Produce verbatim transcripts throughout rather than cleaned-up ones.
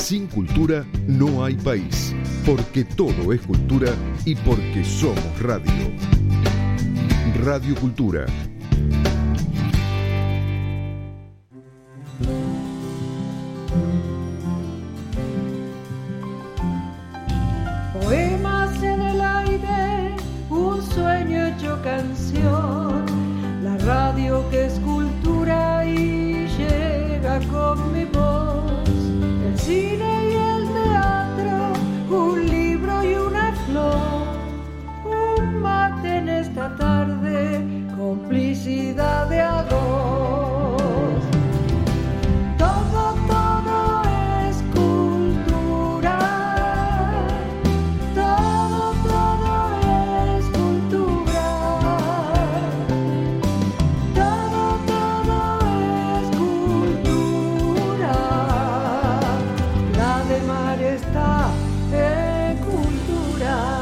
Sin cultura no hay país, porque todo es cultura y porque somos radio. Radio Cultura. Poemas en el aire, un sueño hecho canción, la radio que es cultura y llega con mi voz, el cine y el teatro, un libro y una flor, un mate en esta tarde, complicidad de a dos. Todo, todo es cultura, todo, todo es cultura, todo, todo es cultura, la de mar está en cultura.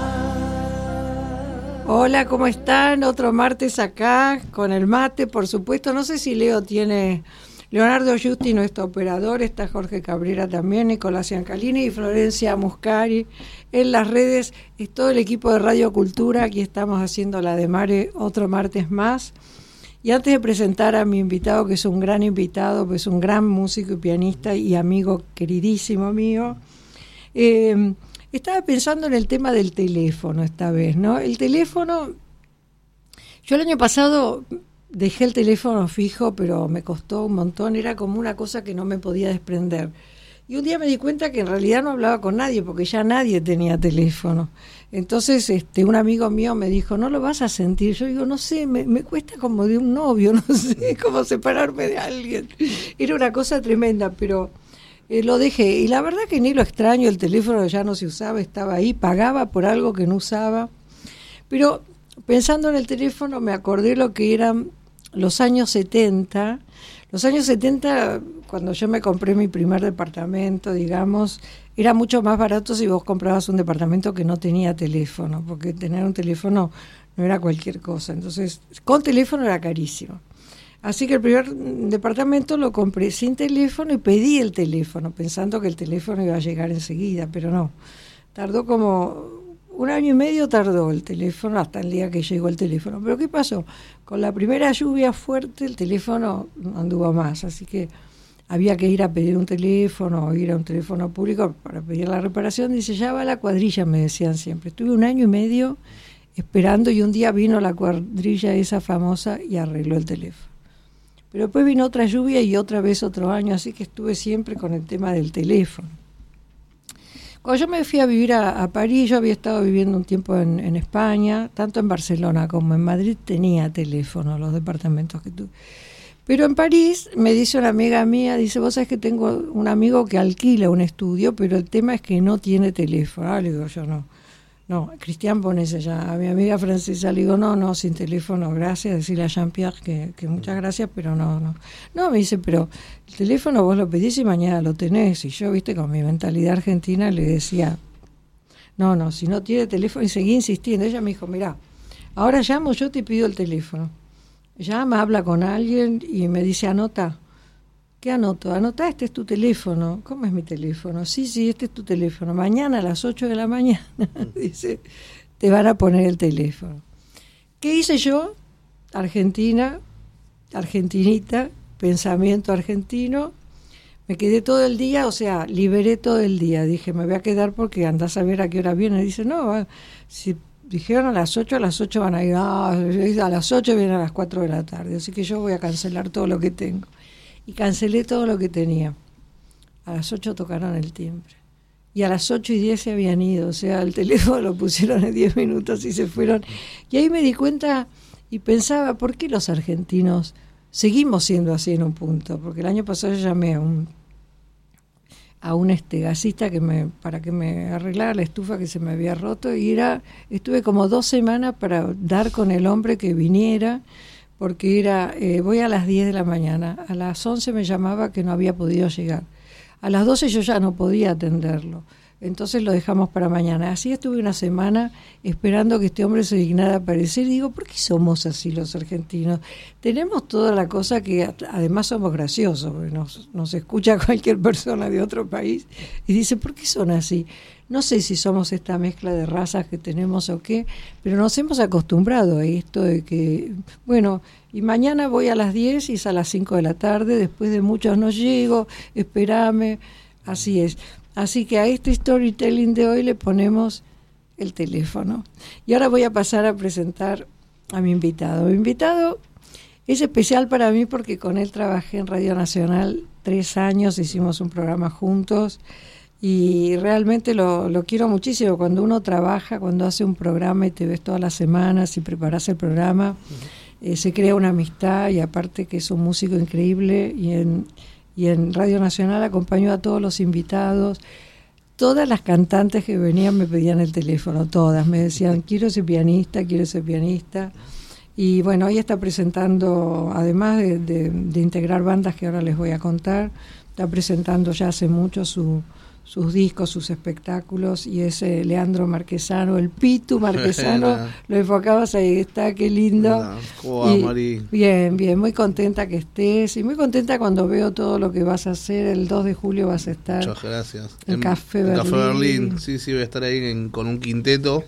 Hola, ¿cómo están? Otro martes acá con el mate, por supuesto. No sé si Leo tiene... Leonardo Giusti, nuestro operador, está Jorge Cabrera también, Nicolás Ciancalini y Florencia Muscari. En las redes es todo el equipo de Radio Cultura. Aquí estamos haciendo la de Mare otro martes más. Y antes de presentar a mi invitado, que es un gran invitado, pues un gran músico y pianista y amigo queridísimo mío, eh, estaba pensando en el tema del teléfono esta vez, ¿no? El teléfono, yo el año pasado dejé el teléfono fijo, pero me costó un montón, era como una cosa que no me podía desprender. Y un día me di cuenta que en realidad no hablaba con nadie, porque ya nadie tenía teléfono. Entonces este un amigo mío me dijo, ¿no lo vas a sentir? Yo digo, no sé, me, me cuesta como de un novio, no sé, como separarme de alguien. Era una cosa tremenda, pero... Eh, lo dejé, y la verdad que ni lo extraño, el teléfono ya no se usaba, estaba ahí, pagaba por algo que no usaba, pero pensando en el teléfono me acordé lo que eran los años setenta, los años setenta, cuando yo me compré mi primer departamento, digamos, era mucho más barato si vos comprabas un departamento que no tenía teléfono, porque tener un teléfono no era cualquier cosa, entonces con teléfono era carísimo. Así que el primer departamento lo compré sin teléfono y pedí el teléfono, pensando que el teléfono iba a llegar enseguida, pero no. Tardó como un año y medio, tardó el teléfono hasta el día que llegó el teléfono. Pero ¿qué pasó? Con la primera lluvia fuerte el teléfono no anduvo más, así que había que ir a pedir un teléfono o ir a un teléfono público para pedir la reparación. Dice, ya va la cuadrilla, me decían siempre. Estuve un año y medio esperando y un día vino la cuadrilla esa famosa y arregló el teléfono. Pero después vino otra lluvia y otra vez otro año, así que estuve siempre con el tema del teléfono. Cuando yo me fui a vivir a, a París, yo había estado viviendo un tiempo en, en España, tanto en Barcelona como en Madrid tenía teléfono, los departamentos que tuve. Pero en París me dice una amiga mía, dice, vos sabés que tengo un amigo que alquila un estudio, pero el tema es que no tiene teléfono. Ah, le digo yo, no. No, Cristian Ponese ya, a mi amiga francesa le digo, no, no, sin teléfono, gracias, decirle a Jean-Pierre que, que muchas gracias, pero no, no. No, me dice, pero el teléfono vos lo pedís y mañana lo tenés. Y yo, viste, con mi mentalidad argentina le decía, no, no, si no tiene teléfono, y seguí insistiendo. Ella me dijo, mirá, ahora llamo, yo te pido el teléfono. Llama, habla con alguien y me dice, anota. ¿Qué anoto? Anotá, este es tu teléfono. ¿Cómo es mi teléfono? Sí, sí, este es tu teléfono. Mañana a las ocho de la mañana, dice, te van a poner el teléfono. ¿Qué hice yo? Argentina, argentinita, pensamiento argentino. Me quedé todo el día, o sea, liberé todo el día. Dije, me voy a quedar porque andás a ver a qué hora viene. Dice, no, si dijeron a las ocho, a las ocho van a ir. Ah, a las ocho vienen a las cuatro de la tarde. Así que yo voy a cancelar todo lo que tengo. Y cancelé todo lo que tenía. A las ocho tocaron el timbre. Y a las ocho y diez se habían ido. O sea, el teléfono lo pusieron en diez minutos y se fueron. Y ahí me di cuenta y pensaba, ¿por qué los argentinos seguimos siendo así en un punto? Porque el año pasado yo llamé a un, a un este gasista que me, para que me arreglara la estufa que se me había roto. Y era, estuve como dos semanas para dar con el hombre que viniera, porque era, eh, voy a las diez de la mañana, a las once me llamaba que no había podido llegar, a las doce yo ya no podía atenderlo, entonces lo dejamos para mañana. Así estuve una semana esperando que este hombre se dignara a aparecer y digo, ¿por qué somos así los argentinos? Tenemos toda la cosa que además somos graciosos, porque nos, nos escucha cualquier persona de otro país y dice, ¿por qué son así? No sé si somos esta mezcla de razas que tenemos o qué, pero nos hemos acostumbrado a esto de que, bueno, y mañana voy a las diez y es a las cinco de la tarde, después de muchos no llego, espérame, así es. Así que a este storytelling de hoy le ponemos el teléfono. Y ahora voy a pasar a presentar a mi invitado. Mi invitado es especial para mí porque con él trabajé en Radio Nacional tres años, hicimos un programa juntos y realmente lo, lo quiero muchísimo. Cuando uno trabaja, cuando hace un programa y te ves todas las semanas y preparas el programa, uh-huh. eh, se crea una amistad y aparte que es un músico increíble y en... Y en Radio Nacional acompañó a todos los invitados. Todas las cantantes que venían me pedían el teléfono, todas. Me decían, quiero ser pianista, quiero ser pianista. Y bueno, hoy está presentando, además de, de, de integrar bandas que ahora les voy a contar, está presentando ya hace mucho su, sus discos, sus espectáculos, y ese Leandro Marquesano, el Pitu Marquesano, lo enfocabas, ahí está, qué lindo. ¿Cómo va, Mari? Bien, bien, muy contenta que estés, y muy contenta cuando veo todo lo que vas a hacer. El dos de julio vas a estar. Muchas gracias. En, en Café Berlín. Café Berlín, sí, sí, voy a estar ahí en, con un quinteto.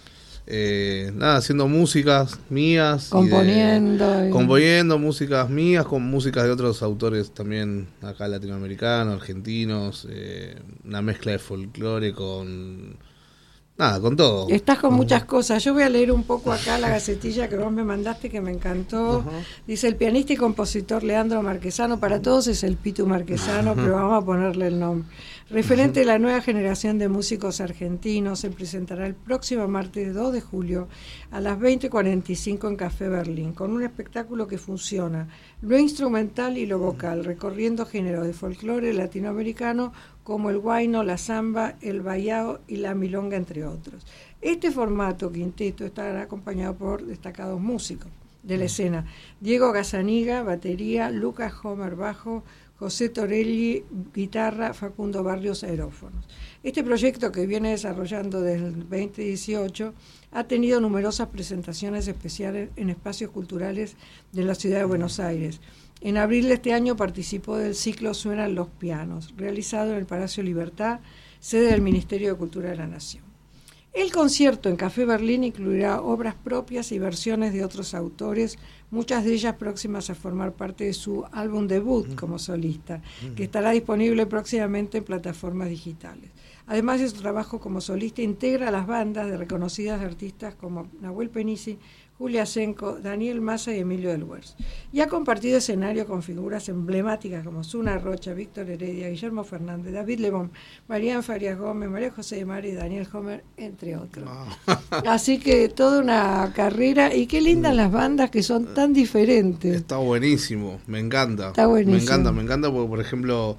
Eh, nada, haciendo músicas mías, componiendo, y de, y... componiendo músicas mías con músicas de otros autores también acá latinoamericanos, argentinos, eh, una mezcla de folclore con nada, con todo. Estás con muchas cosas. Yo voy a leer un poco acá la gacetilla que vos me mandaste, que me encantó. Uh-huh. Dice, el pianista y compositor Leandro Marquesano, para todos es el Pitu Marquesano, uh-huh. pero vamos a ponerle el nombre. Referente de la nueva generación de músicos argentinos, se presentará el próximo martes dos de julio a las veinte cuarenta y cinco en Café Berlín, con un espectáculo que fusiona lo instrumental y lo vocal, recorriendo géneros de folclore latinoamericano como el huayno, la samba, el baiao y la milonga, entre otros. Este formato quinteto estará acompañado por destacados músicos de la escena: Diego Gazzaniga, batería; Lucas Homer, bajo; José Torelli, guitarra; Facundo Barrios, aerófonos. Este proyecto, que viene desarrollando desde el veinte dieciocho, ha tenido numerosas presentaciones especiales en espacios culturales de la ciudad de Buenos Aires. En abril de este año participó del ciclo Suenan los Pianos, realizado en el Palacio Libertad, sede del Ministerio de Cultura de la Nación. El concierto en Café Berlín incluirá obras propias y versiones de otros autores, muchas de ellas próximas a formar parte de su álbum debut como solista, que estará disponible próximamente en plataformas digitales. Además de su trabajo como solista, integra las bandas de reconocidas artistas como Nahuel Penisi, Julia Senko, Daniel Massa y Emilio del Huerzo. Y ha compartido escenario con figuras emblemáticas como Zuna Rocha, Víctor Heredia, Guillermo Fernández, David Lebón, Marián Farias Gómez, María José de Mari y Daniel Homer, entre otros. Oh. Así que toda una carrera, y qué lindas las bandas que son tan diferentes. Está buenísimo, me encanta. Está buenísimo. Me encanta, me encanta porque, por ejemplo,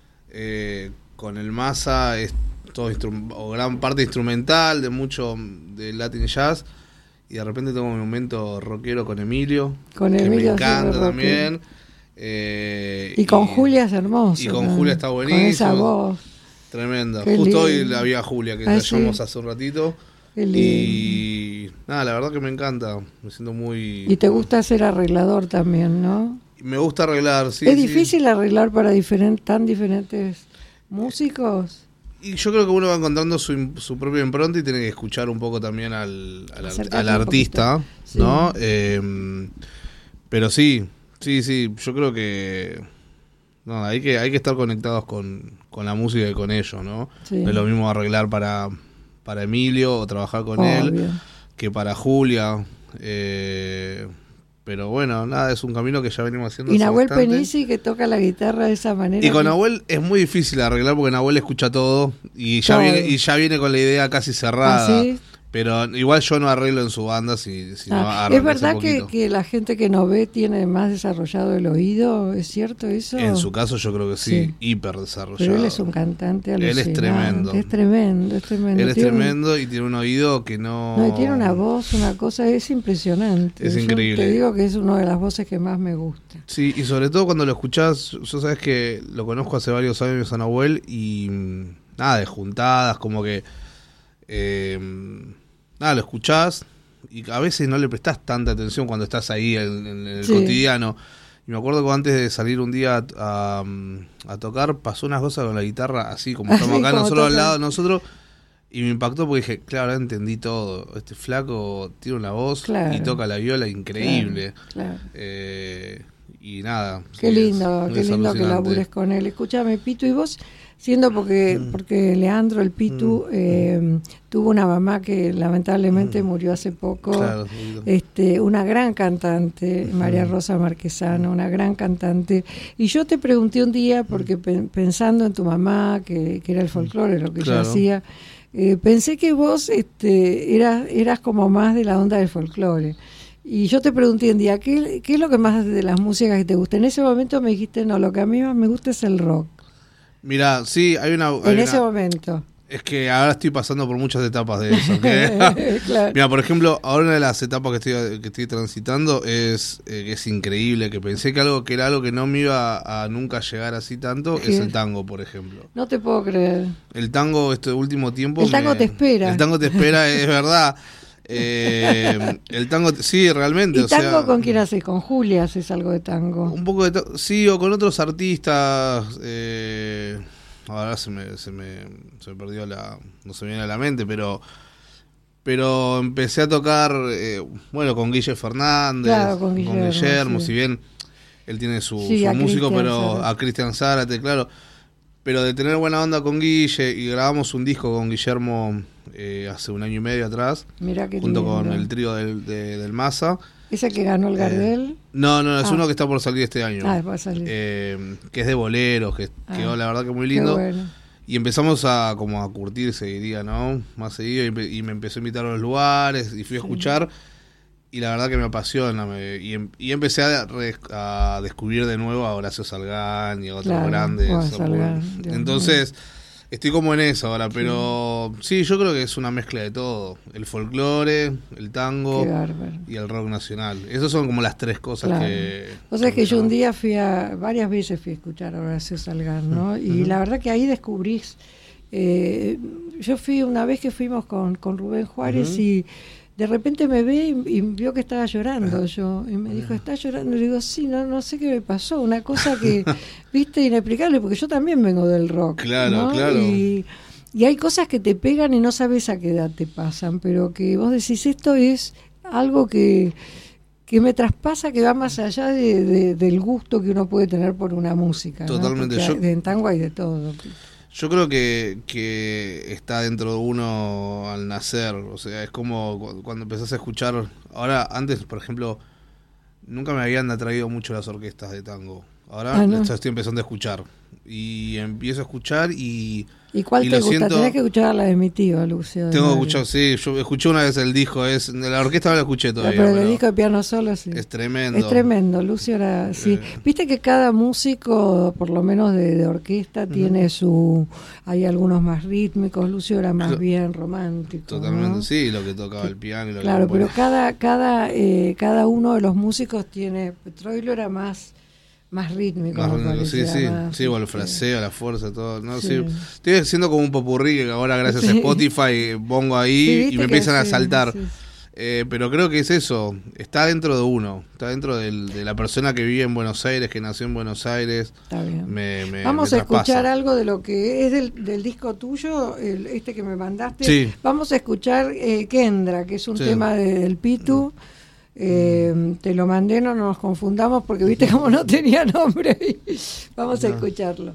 eh, con el Massa es todo instru- o gran parte instrumental de mucho de Latin Jazz. Y de repente tengo mi momento rockero con Emilio, con que Emilio me encanta también. Eh, y con y, Julia es hermoso. Y con ¿no? Julia está buenísimo. Con esa voz. Tremenda. Qué Justo lindo. hoy la vi a Julia, que ah, la llamamos sí. hace un ratito. Qué lindo. Y nada, la verdad que me encanta. Me siento muy... Y te gusta ser arreglador también, ¿no? Me gusta arreglar, sí. ¿Es sí. difícil arreglar para diferent, tan diferentes músicos? Y yo creo que uno va encontrando su, su propia impronta y tiene que escuchar un poco también al, al, al artista, sí. ¿no? Eh, pero sí, sí, sí, yo creo que no, hay que hay que estar conectados con, con la música y con ellos, ¿no? Sí. No es lo mismo arreglar para, para Emilio o trabajar con Obvio. él que para Julia. Eh, Pero bueno, nada, es un camino que ya venimos haciendo. Y Nahuel Penisi, que toca la guitarra de esa manera. Y con que... Nahuel es muy difícil arreglar porque Nahuel escucha todo y ya todo. viene y ya viene con la idea casi cerrada. ¿Ah, sí? Pero igual yo no arreglo en su banda si, si ah, no ¿Es verdad que, que la gente que no ve tiene más desarrollado el oído? ¿Es cierto eso? En su caso yo creo que sí, sí. hiper desarrollado. Pero él es un cantante alucinante. Él es tremendo. Es tremendo, es tremendo. Él es tiene tremendo un... y tiene un oído que no... No, y tiene una voz, una cosa, es impresionante. Es yo increíble. Te digo que es una de las voces que más me gusta. Sí, y sobre todo cuando lo escuchás, yo sabes que lo conozco hace varios años a Nahuel y... nada, de juntadas, como que eh, nada, lo escuchás y a veces no le prestás tanta atención cuando estás ahí en, en el sí. cotidiano. Y me acuerdo que antes de salir un día a, a, a tocar, pasó unas cosas con la guitarra, así como estamos acá nosotros al lado de nosotros, y me impactó porque dije, claro, ahora entendí todo. Este flaco tiene una voz claro. y toca la viola increíble. Claro, claro. Eh, y nada. Qué sí, lindo, es, qué es lindo que labures con él. Escúchame, Pitu, y vos, siendo porque mm. porque Leandro, el Pitu, mm. eh, tuvo una mamá que lamentablemente mm. murió hace poco, claro, este, una gran cantante, mm. María Rosa Marquesano, una gran cantante. Y yo te pregunté un día, porque pe- pensando en tu mamá, que, que era el folclore, lo que claro. ella hacía, eh, pensé que vos este, eras, eras como más de la onda del folclore. Y yo te pregunté un día, ¿qué, ¿qué es lo que más de las músicas que te gusta? En ese momento me dijiste, no, lo que a mí más me gusta es el rock. Mira, sí, hay una... Hay en una, ese momento. Es que ahora estoy pasando por muchas etapas de eso. ¿Okay? Claro. Mira, por ejemplo, ahora una de las etapas que estoy, que estoy transitando es eh, que es increíble, que pensé que algo que era algo que no me iba a, a nunca llegar así tanto, ¿qué? Es el tango, por ejemplo. No te puedo creer. El tango este último tiempo... El tango me, te espera. El tango te espera, es verdad. Eh, el tango, sí, realmente. ¿Y o tango sea, con quién haces? ¿Con Julia haces algo de tango? Un poco de tango, sí, o con otros artistas. Eh, ahora se me, se me se me perdió la, no se me viene a la mente, pero pero empecé a tocar, eh, bueno, con Guille Fernández, claro, con Guillermo, con Guillermo sí. si bien él tiene su, sí, su músico, Cristian pero Zárate. A Cristian Zárate, claro. Pero de tener buena onda con Guille, y grabamos un disco con Guillermo eh, hace un año y medio atrás, Mirá qué junto lindo. con el trío del, de, del Massa. ¿Ese que ganó el Gardel? Eh, no, no, es ah. uno que está por salir este año. Ah, va a salir. Eh, que es de boleros, que ah. quedó la verdad que muy lindo. Bueno. Y empezamos a como a curtirse, diría, ¿no? Más seguido, y, y me empezó a invitar a los lugares, y fui a escuchar. Sí. Y la verdad que me apasiona, me, y, em, y empecé a, re, a descubrir de nuevo a Horacio Salgán y a otros claro, grandes. Oh, Salgán, entonces, estoy como en eso ahora, pero sí. sí, yo creo que es una mezcla de todo. El folclore, el tango y el rock nacional. Esas son como las tres cosas claro. que... O sea, que yo un día fui a, varias veces fui a escuchar a Horacio Salgán, ¿no? Y uh-huh. la verdad que ahí descubrís... Eh, yo fui una vez que fuimos con, con Rubén Juárez uh-huh. y... De repente me ve y, y vio que estaba llorando yo y me dijo, ¿estás llorando? Y le digo, sí, no, no sé qué me pasó, una cosa que, viste, inexplicable, porque yo también vengo del rock. Claro, ¿no? claro. Y, y hay cosas que te pegan y no sabes a qué edad te pasan, pero que vos decís, esto es algo que, que me traspasa, que va más allá de, de, del gusto que uno puede tener por una música. Totalmente. ¿no? Yo... Hay, en tango hay de todo. Yo creo que, que está dentro de uno al nacer, o sea, es como cuando empezás a escuchar, ahora antes, por ejemplo, nunca me habían atraído mucho las orquestas de tango, ahora ah, no. estoy empezando a escuchar, y empiezo a escuchar y... ¿Y cuál y te lo gusta? Siento, Tenés que escuchar la de mi tío, Lucio. Tengo que escuchar, sí, yo escuché una vez el disco, es de la orquesta no la escuché todavía. Pero, pero el disco de piano solo, sí. Es tremendo. Es tremendo, Lucio era, sí. Eh. Viste que cada músico, por lo menos de, de orquesta, uh-huh. tiene su... Hay algunos más rítmicos, Lucio era más bien romántico. Totalmente, ¿no? sí, lo que tocaba el piano y lo claro, que pero cada, cada, eh, cada uno de los músicos tiene... Troilo era más... Más rítmico, más, me parece, sí, sí, más, sí, o el fraseo, sí. La fuerza, todo, ¿no? Sí. Sí. Estoy haciendo como un popurrí que ahora gracias sí. a Spotify pongo ahí sí, y me empiezan a saltar. Sí. Eh, pero creo que es eso, está dentro de uno, está dentro del, de la persona que vive en Buenos Aires, que nació en Buenos Aires. Está bien. Me, me, Vamos me a escuchar algo de lo que es del, del disco tuyo, el, este que me mandaste. Sí. Vamos a escuchar eh, Kendra, que es un sí. tema de, del Pitu. Mm. Eh, te lo mandé, no nos confundamos porque viste como no tenía nombre. Vamos a no. escucharlo.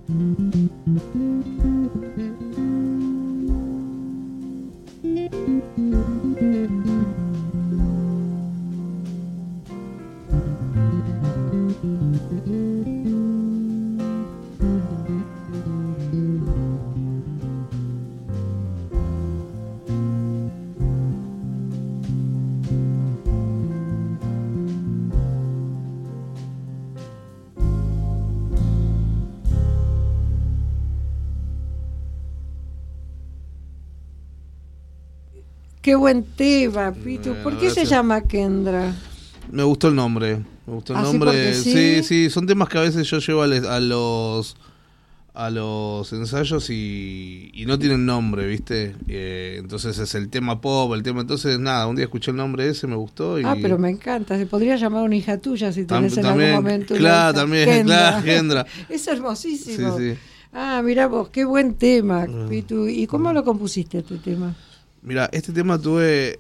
Qué buen tema, Pitu. Bueno, ¿Por qué gracias. se llama Kendra? Me gustó el nombre. Me gustó el ¿Ah, sí, nombre. porque sí? sí, sí, son temas que a veces yo llevo a, les- a los a los ensayos y, y no tienen nombre, ¿viste? Eh, entonces es el tema pop, el tema. Entonces, nada, un día escuché el nombre ese, me gustó. Y Ah, pero me encanta. Se podría llamar una hija tuya si Tam- tenés en también, algún momento. una claro, hija. también, Kendra. claro, Kendra. Es Sí, hermosísimo. sí. Ah, mira vos, qué buen tema, Mm. Pitu. ¿Y cómo lo compusiste este tema? Mira, este tema tuve.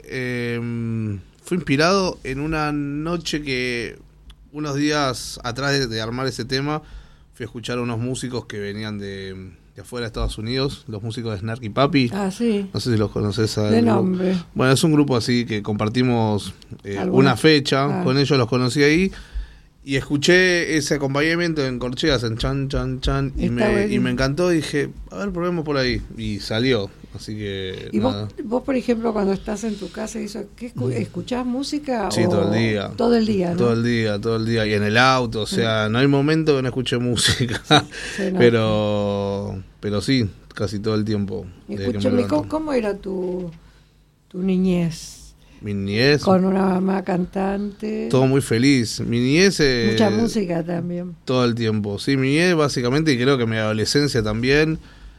Eh, fue inspirado en una noche que, unos días atrás de, de armar ese tema, fui a escuchar a unos músicos que venían de, de afuera de Estados Unidos, los músicos de Snarky Papi. Ah, sí. No sé si los conoces. De nombre. Bueno, es un grupo así que compartimos eh, ¿Alguna? una fecha Ah. con ellos, los conocí ahí. Y escuché ese acompañamiento en corcheas, en chan, chan, chan, y Está me, bueno. y me encantó. Y dije, a ver, probemos por ahí. Y salió. Así que. ¿Y nada. vos, vos, por ejemplo, cuando estás en tu casa, y eso, ¿qué escu- ¿escuchás música? Sí, o todo el día. Todo el día, ¿no? Todo el día, todo el día. Y en el auto, o sea, no hay momento que no escuche música. Se nota. pero pero sí, casi todo el tiempo. desde que me Escúchame, levanto. ¿cómo, cómo era tu, tu niñez? Mi niñez, Con una mamá cantante. todo muy feliz. Mi niñez... eh, Mucha música también. Todo el tiempo. Sí, mi niñez básicamente, y creo que mi adolescencia también,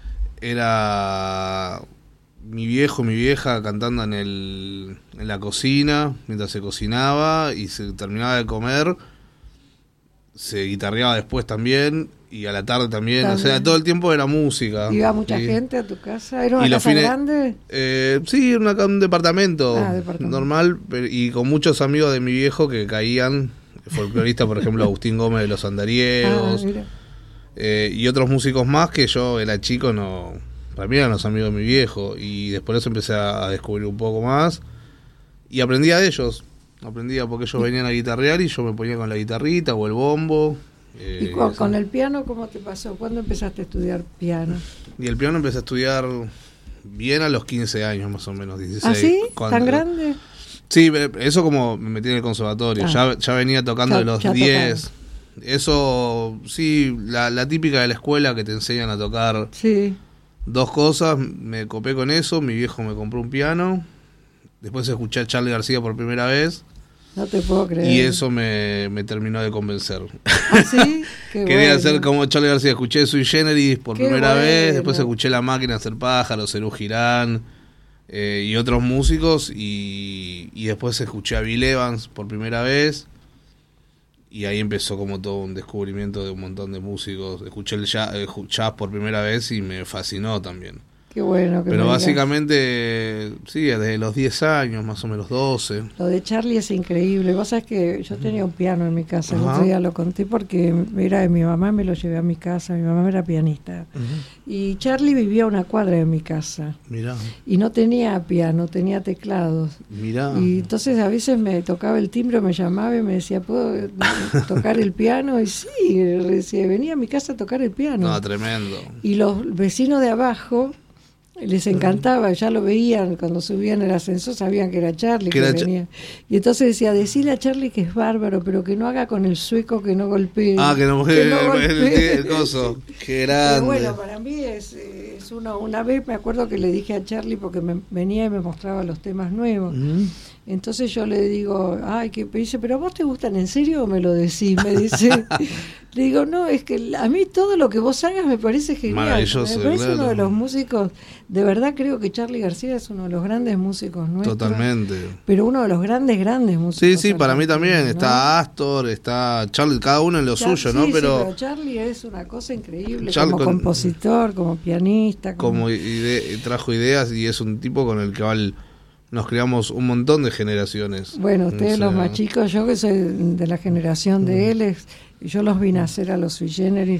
era mi viejo, mi vieja cantando en el en la cocina, mientras se cocinaba y se terminaba de comer, se guitarreaba después también, y a la tarde también, También. o sea, todo el tiempo era música. ¿Iba mucha Sí. gente a tu casa? ¿Era una Y los casa fines- grande? Eh, sí, una, un departamento, Ah, departamento. normal, pero- y con muchos amigos de mi viejo que caían, folclorista, por ejemplo, Agustín Gómez de los Ah, Andariegos, mira. eh, y otros músicos más que yo era chico, no, para mí eran los amigos de mi viejo, y después de eso empecé a, a descubrir un poco más, y aprendía de ellos, aprendía porque ellos venían a guitarrear y yo me ponía con la guitarrita o el bombo. eh, ¿Y con, eso. con el piano cómo te pasó? ¿Cuándo empezaste a estudiar piano? Y el piano empecé a estudiar bien a los quince años más o menos, dieciséis. ¿Ah, sí? cuando- ¿Tan grande? Sí, eso como me metí en el conservatorio, Ah. ya, ya venía tocando Ya- de los ya diez. Eso, sí, la, la típica de la escuela que te enseñan a tocar Sí. dos cosas, me copé con eso, mi viejo me compró un piano, después escuché a Charly García por primera vez No te puedo creer. y eso me, me terminó de convencer. ¿Ah, sí? Qué Quería bueno. ser como Charly García, escuché Sui Generis por Qué primera bueno. vez, después escuché La Máquina de Hacer Pájaros, Serú Girán eh, y otros músicos, y, y después escuché a Bill Evans por primera vez, y ahí empezó como todo un descubrimiento de un montón de músicos. Escuché el jazz, eh, jazz por primera vez y me fascinó también. Qué bueno. Que Pero me digas. básicamente, sí, desde los diez años, más o menos doce. Lo de Charlie es increíble. Vos sabés que yo tenía un piano en mi casa. El Ajá. otro día lo conté porque era de mi mamá, me lo llevé a mi casa. Mi mamá era pianista. Y Charlie vivía a una cuadra de mi casa. Mirá, Y no tenía piano, tenía teclados. mirá. Y entonces a veces me tocaba el timbre, me llamaba y me decía, ¿puedo eh, tocar el piano? Y sí, le decía, venía a mi casa a tocar el piano. No, tremendo. Y los vecinos de abajo les encantaba, ya lo veían cuando subían el ascensor, sabían que era Charlie Que que, era Cha- venía. Y entonces decía, decile a Charlie que es bárbaro, pero que no haga con el sueco, que no golpee. Ah, que no, que el, no el, golpee. el coso. Qué Pero grande. bueno, para mí es, eh, es uno, una vez me acuerdo que le dije a Charlie, porque me, venía y me mostraba los temas nuevos. Mm. Entonces yo le digo, ay, que me dice, pero a vos te gustan en serio o me lo decís, me dice. Le digo, no, es que a mí todo lo que vos hagas me parece genial. Maravilloso, Me parece claro. uno de los músicos, de verdad creo que Charly García es uno de los grandes músicos nuestros. Totalmente. Pero uno de los grandes, grandes músicos. Sí, sí, para mí también. argentinos, ¿no? Está Astor, está Charlie, cada uno en lo Char- suyo, sí, ¿no? sí, Pero Charly es una cosa increíble, Charly como con- compositor, como pianista. como ide- trajo ideas y es un tipo con el que val- nos creamos un montón de generaciones. Bueno, ustedes O sea, los más chicos, yo que soy de la generación de él, es- yo los vi nacer a los Sui Generis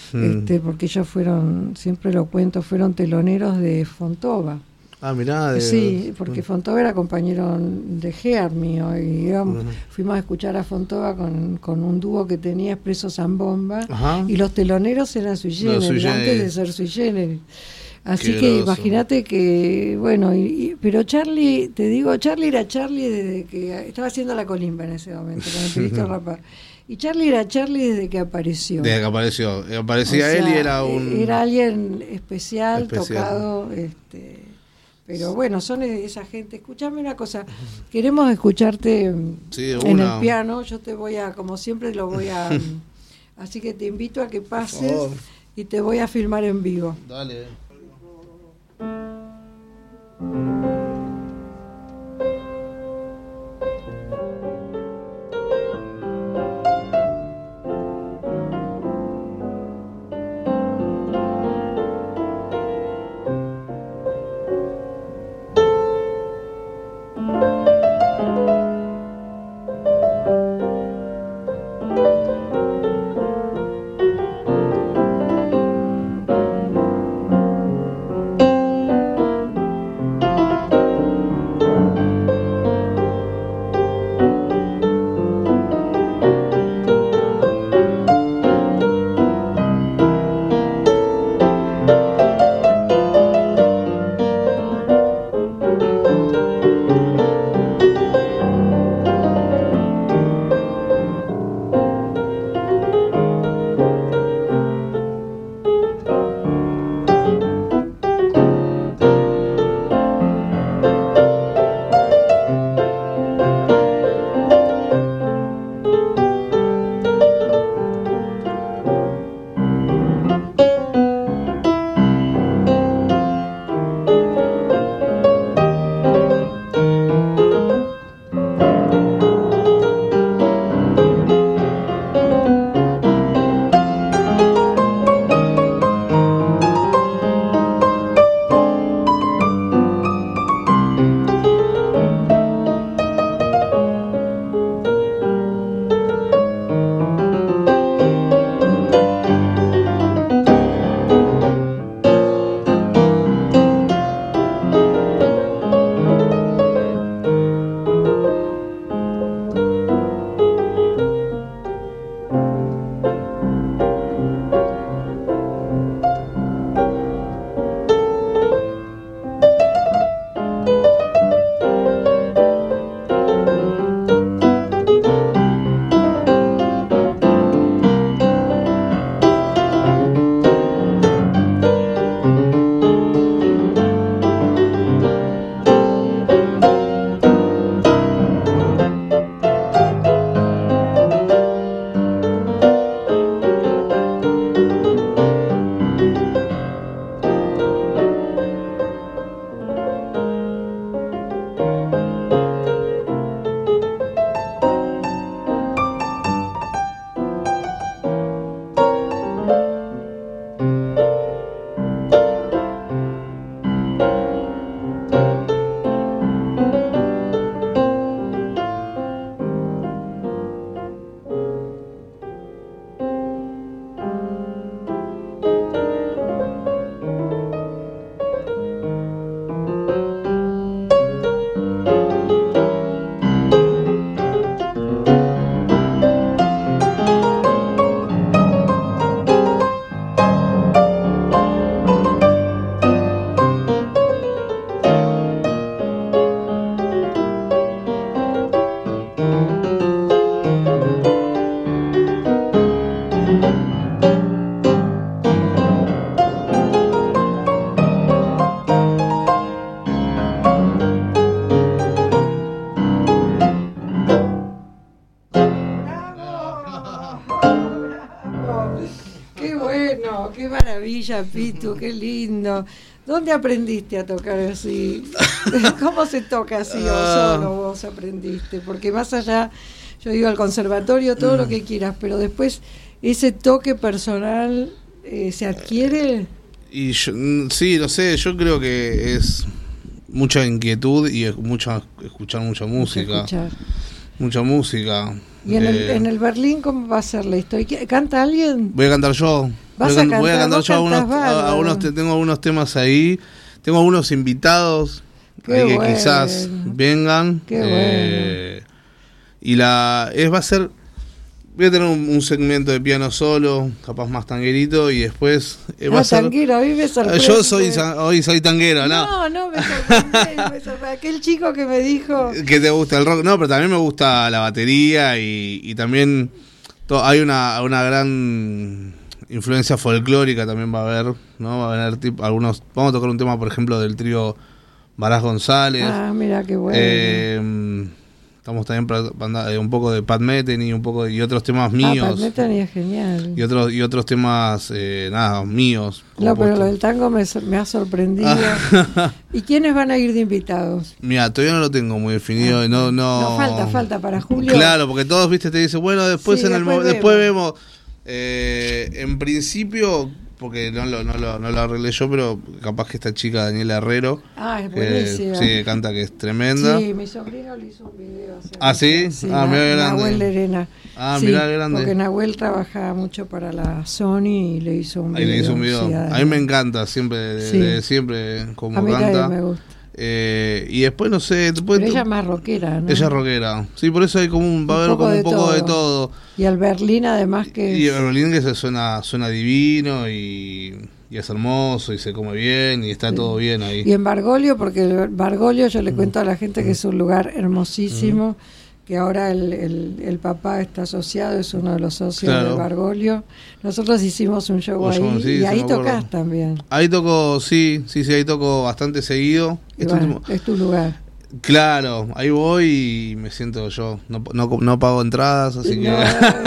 mm. este, porque ellos fueron, siempre lo cuento, fueron teloneros de Fontova. Ah, mirá. De... Sí, porque Fontova era compañero de Gear mío y íbamos, uh-huh. fuimos a escuchar a Fontova con, con un dúo que tenía Expreso Zambomba. Ajá. Y los teloneros eran sui generis, antes de ser sui generis. Así Qué que imagínate que, bueno, y, y, pero Charlie, te digo, Charlie era Charlie desde que estaba haciendo la colimba en ese momento, con el pelito rapado. Y Charlie era Charlie desde que apareció. Desde que apareció. Aparecía o sea, él y era un... Era alguien especial, especial. tocado, este... Pero bueno, son esa gente. Escúchame una cosa, queremos escucharte sí, en el piano. Yo te voy a, como siempre, lo voy a... así que te invito a que pases y te voy a filmar en vivo. Dale. maravilla, Pitu, qué lindo. ¿Dónde aprendiste a tocar así? ¿Cómo se toca así o solo vos aprendiste? Porque más allá, yo digo, al conservatorio, todo mm. lo que quieras, pero después ese toque personal eh, se adquiere. Y yo, sí, no sé, yo creo que es mucha inquietud y mucha, escuchar mucha música. Escuchar. Mucha música. ¿Y en, eh, el, en el Berlín cómo va a ser la historia? ¿Canta alguien? Voy a cantar yo. Vas voy a, a cantar, voy a cantar vos yo algunos, cantás a- algunos, te- tengo algunos temas ahí, tengo algunos invitados Qué ahí que bueno. quizás vengan. Qué eh, y la es va a ser, voy a tener un, un segmento de piano solo, capaz más tanguerito, y después eh, va Ah, a ser. tanguero, a mí me sorprende. Yo soy san- hoy soy tanguero, ¿no? No, no, me sorprende, me sorprende. Aquel chico que me dijo... Que te gusta el rock, no, pero también me gusta la batería y, y también to- hay una, una gran influencia folclórica también va a haber, ¿no? Va a haber tipo, algunos, vamos a tocar un tema, por ejemplo, del trío Barás González. Ah, mira qué bueno. Eh, estamos también para, para, eh, un poco de Pat Metheny, un poco de, y otros temas míos. Ah, Pat Metheny es genial. Y otros y otros temas, eh, nada, míos. No, pero compuestos. lo del tango me, me ha sorprendido. ¿Y quiénes van a ir de invitados? Mira, todavía no lo tengo muy definido. Ah, y no, no, no, falta, falta para julio. Claro, porque todos, viste, te dicen, bueno, después Sí, en el después mo- vemos. después vemos. Eh, en principio, porque no lo, no, lo, no lo arreglé yo, pero capaz que esta chica Daniela Herrero, Ah, es que buenísima. sí, canta que es tremenda. Sí, mi sobrino le hizo un video. hace ¿Ah, sí? mucho. Ah, Na- mirá qué grande. Nahuel Lerena. Ah, Sí, mirá qué grande. Porque Nahuel trabaja mucho para la Sony y le hizo un Ahí video. le hizo un video. sí, a mí me encanta siempre, de, Sí. de siempre como A mí canta. también me gusta. Eh, y después, no sé, después, Pero ella es más rockera, ¿no? ella es rockera. Sí, por eso hay como un, va a Un haber poco como de un poco todo. de todo. Y el Berlín además que... Y es- el Berlín que se suena, suena divino y, y es hermoso y se come bien y está Sí. todo bien ahí. Y en Bargolio, porque el Bargolio yo le cuento a la gente que es un lugar hermosísimo, que ahora el, el, el papá está asociado, es uno de los socios Claro. de Bargolio. Nosotros hicimos un show Un show, ahí sí, y sí, ahí me acuerdo. tocas también. Ahí toco, sí, sí, sí, ahí toco bastante seguido. Y Este bueno, último- es tu lugar. claro, ahí voy y me siento yo. No, no, no pago entradas, así que. No,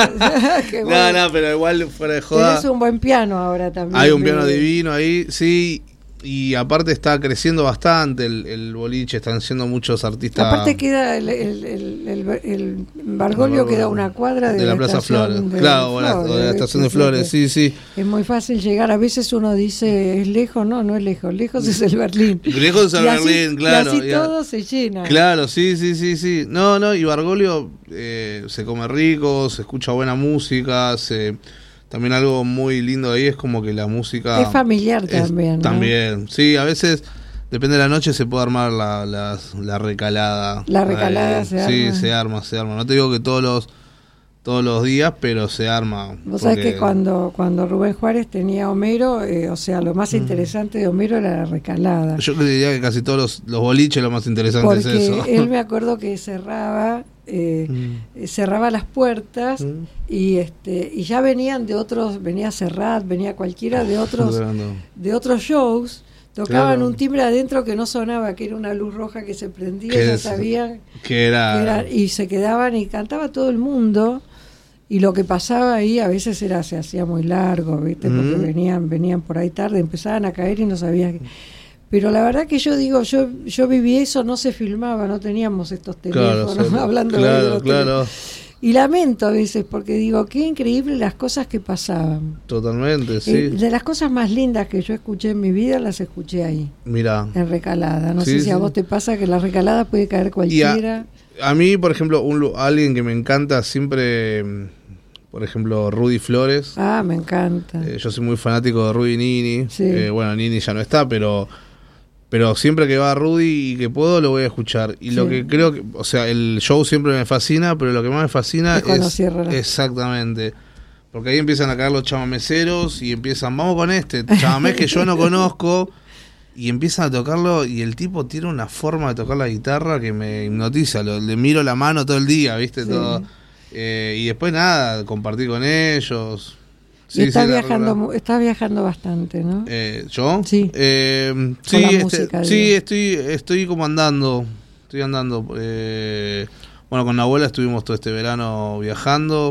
qué no, bueno. no, pero igual fuera de joda. Tenés un buen piano ahora también. Hay un piano de- divino ahí, sí. Y aparte está creciendo bastante el, el boliche, están siendo muchos artistas. Aparte queda el, el, el, el, el Bargolio queda a una cuadra de, de la Plaza estación Flores. de Claro, o la, Flores, o de la estación de ¿viste? Flores, sí, sí. Es muy fácil llegar. A veces uno dice, ¿es lejos? No, no es lejos. Lejos es el Berlín. Lejos es el Y así- Berlín, claro. Y así y a- todo se llena. Claro, sí, sí, sí, sí. No, no, y Bargolio eh, se come rico, se escucha buena música, se... También algo muy lindo ahí es como que la música... Es familiar es- también, ¿no? También, sí, a veces, depende de la noche, se puede armar la, la, la recalada. La recalada Eh, se Sí, arma. se arma, se arma. No te digo que todos los todos los días, pero se arma. Vos sabés porque- que cuando, cuando Rubén Juárez tenía Homero, eh, o sea, lo más interesante de Homero era la recalada. Yo diría que casi todos los, los boliches lo más interesante Porque es eso. él me acuerdo que cerraba, eh, Mm. cerraba las puertas Mm. y este y ya venían de otros, venía Serrat, venía cualquiera de otros Tremendo. de otros shows, tocaban Claro. un timbre adentro que no sonaba, que era una luz roja que se prendía, Que ya es- sabían Que era... que era, y se quedaban y cantaba todo el mundo. Y lo que pasaba ahí a veces era se hacía muy largo, ¿viste? Porque Mm. venían venían por ahí tarde, empezaban a caer y no sabían que... Pero la verdad que yo digo, yo yo viví eso, no se filmaba, no teníamos estos Claro, teléfonos, sí. hablando de claro, los claro, teléfonos. Y lamento a veces, porque digo, qué increíble las cosas que pasaban. totalmente, sí. Eh, de las cosas más lindas que yo escuché en mi vida, las escuché ahí, Mira, en Recalada. No Sí, sé si sí. a vos te pasa que la Recalada puede caer cualquiera. a mí, por ejemplo, un, lu- alguien que me encanta siempre, mm, por ejemplo, Rudy Flores. Ah, me encanta. Eh, yo soy muy fanático de Rudy Nini. Sí. Eh, bueno, Nini ya no está, pero pero siempre que va Rudy y que puedo lo voy a escuchar. Y lo Sí. que creo que, o sea, el show siempre me fascina, pero lo que más me fascina Es cuando es cierra la- exactamente. Porque ahí empiezan a caer los chamameceros y empiezan, vamos con este chamamés que yo no conozco. Y empiezan a tocarlo y el tipo tiene una forma de tocar la guitarra que me hipnotiza. Lo, le miro la mano todo el día, ¿viste? Sí. Todo. Eh, y después nada, compartir con ellos. y estás la viajando, verdad. mu- estás viajando bastante, ¿no? Eh, ¿Yo? Sí. Eh, sí, Con la este- música, sí, digo. estoy, estoy como andando. Estoy andando. Eh, bueno, con la abuela estuvimos todo este verano viajando.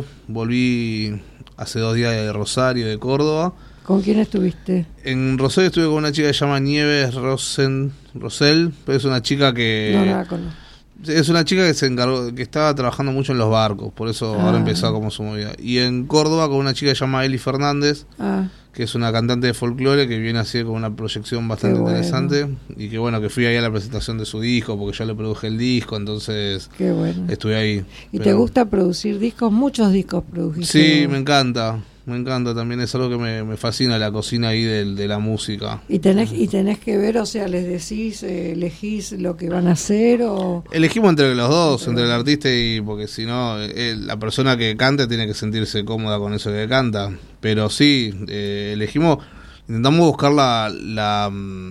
Volví hace dos días de Rosario, de Córdoba. ¿Con quién estuviste? En Rosario estuve con una chica que se llama Nieves Rosen, Rosel, pero es una chica que... no la conozco. Es una chica que se encargó, que estaba trabajando mucho en los barcos, por eso Ah. ahora empezó como su movida. Y en Córdoba con una chica que se llama Eli Fernández, Ah, que es una cantante de folclore que viene así con una proyección bastante Qué bueno. interesante. Y que bueno, que fui ahí a la presentación de su disco, porque yo le produje el disco, entonces qué bueno. estuve ahí. ¿Y te Pero- gusta producir discos? Muchos discos produjiste. Sí, vos. me encanta. me encanta también, es algo que me, me fascina, la cocina ahí de, de la música. ¿Y tenés, y tenés que ver, o sea, les decís, eh, elegís lo que van a hacer o...? Elegimos entre los dos, entre, entre el artista y... porque si no, eh, la persona que canta tiene que sentirse cómoda con eso que canta. Pero sí, eh, elegimos, intentamos buscar la, la,